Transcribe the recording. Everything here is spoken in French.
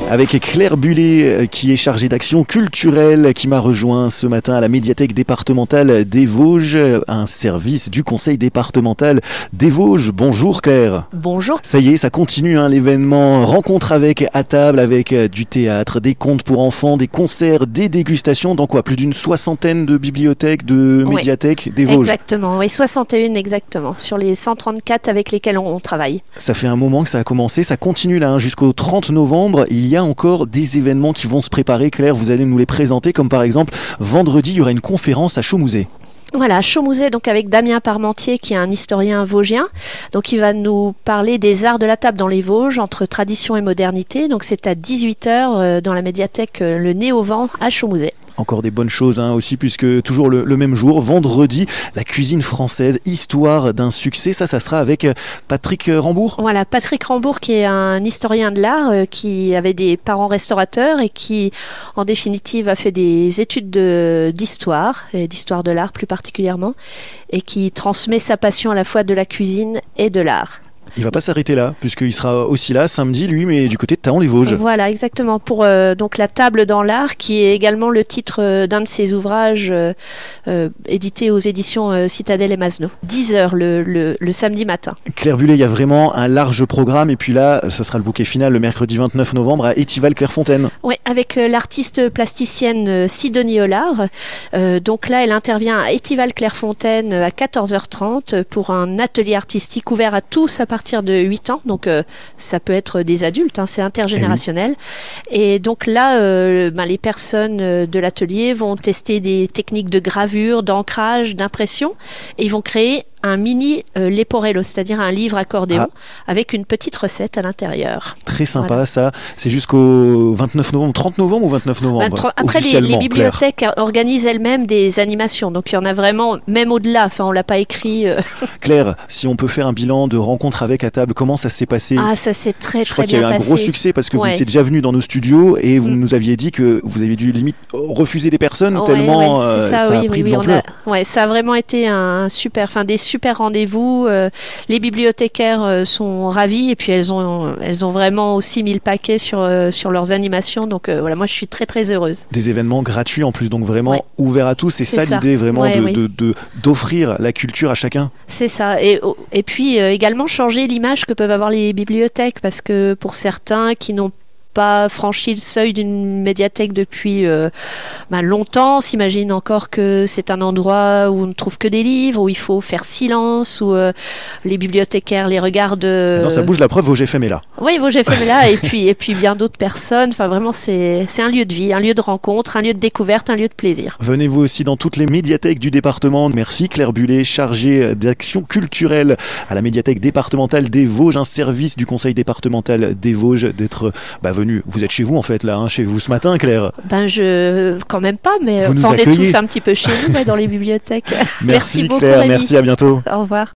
avec Claire Bullet qui est chargée d'action culturelle, qui m'a rejoint ce matin à la médiathèque départementale des Vosges, un service du conseil départemental des Vosges. Bonjour Claire. Bonjour. Ça y est, ça continue l'événement Rencontre avec à table, avec du théâtre, des contes pour enfants, des concerts, des dégustations dans quoi? Plus d'une 60aine de bibliothèques, de médiathèques des Vosges. Exactement, oui, 61 exactement, sur les 134 avec lesquels on travaille. Ça fait un moment que ça a commencé, ça continue là jusqu'au 30 novembre. Il y a encore des événements qui vont se préparer. Claire, vous allez nous les présenter, comme par exemple vendredi, il y aura une conférence à Chaumouset. Voilà, Chaumouset, donc avec Damien Parmentier qui est un historien vosgien. Donc il va nous parler des arts de la table dans les Vosges, entre tradition et modernité. Donc c'est à 18h dans la médiathèque Le Nez au Vent à Chaumouset. Encore des bonnes choses aussi, puisque toujours le même jour, vendredi, la cuisine française, histoire d'un succès. Ça sera avec Patrick Rambourg. Voilà, Patrick Rambourg qui est un historien de l'art, qui avait des parents restaurateurs et qui, en définitive, a fait des études d'histoire, et d'histoire de l'art plus particulièrement, et qui transmet sa passion à la fois de la cuisine et de l'art. Il va pas s'arrêter là, puisqu'il sera aussi là samedi, lui, mais du côté de Thaon-les-Vosges. Voilà, exactement, pour donc la table dans l'art, qui est également le titre d'un de ses ouvrages édités aux éditions Citadel et Masneau. 10h le samedi matin. Claire Bullet, il y a vraiment un large programme, et puis là, ça sera le bouquet final le mercredi 29 novembre à Étival-Clairefontaine. Oui, avec l'artiste plasticienne Sidonie Hollard. Donc là, elle intervient à Étival-Clairefontaine à 14h30 pour un atelier artistique ouvert à tous à partir de 8 ans, donc ça peut être des adultes, c'est intergénérationnel. Et donc là, les personnes de l'atelier vont tester des techniques de gravure, d'ancrage, d'impression, et ils vont créer un mini Leporello, c'est-à-dire un livre accordéon avec une petite recette à l'intérieur. Très sympa, voilà. Ça, c'est jusqu'au 29 novembre, 30 novembre ou 29 novembre Après, les bibliothèques organisent elles-mêmes des animations, donc il y en a vraiment, même au-delà, on ne l'a pas écrit. Claire, si on peut faire un bilan de rencontre avec à table, comment ça s'est passé? Ça s'est très bien passé. Je crois qu'il y a eu un gros succès parce que vous étiez déjà venu dans nos studios et vous nous aviez dit que vous aviez dû limite refuser des personnes tellement ça a pris de l'ampleur. Ça a vraiment été un super rendez-vous. Les bibliothécaires sont ravis et puis elles ont vraiment aussi mis le paquet sur leurs animations. Donc moi je suis très très heureuse. Des événements gratuits en plus, donc vraiment ouverts à tous. C'est ça l'idée vraiment d'offrir la culture à chacun. C'est ça. Et puis également changer l'image que peuvent avoir les bibliothèques, parce que pour certains qui n'ont pas franchi le seuil d'une médiathèque depuis longtemps, s'imaginent encore que c'est un endroit où on ne trouve que des livres, où il faut faire silence, où les bibliothécaires les regardent. Non, ça bouge, la preuve, Vosges FM est là. Oui, Vosges FM est là, et puis bien d'autres personnes. Enfin, vraiment, c'est un lieu de vie, un lieu de rencontre, un lieu de découverte, un lieu de plaisir. Venez vous aussi dans toutes les médiathèques du département. Merci Claire Bullet, chargée d'action culturelle à la médiathèque départementale des Vosges, un service du conseil départemental des Vosges, d'être venu. Vous êtes chez vous en fait là, chez vous ce matin, Claire? Quand même pas, mais on est tous un petit peu chez nous dans les bibliothèques. Merci beaucoup, Claire, Rémi. Merci, à bientôt. Au revoir.